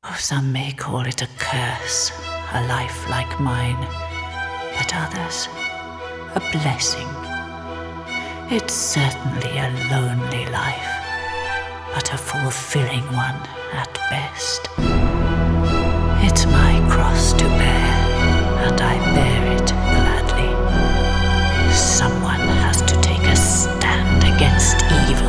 Some may call it a curse, a life like mine, but others, a blessing. It's certainly a lonely life, but a fulfilling one at best. It's my cross to bear, and I bear it gladly. Someone has to take a stand against evil.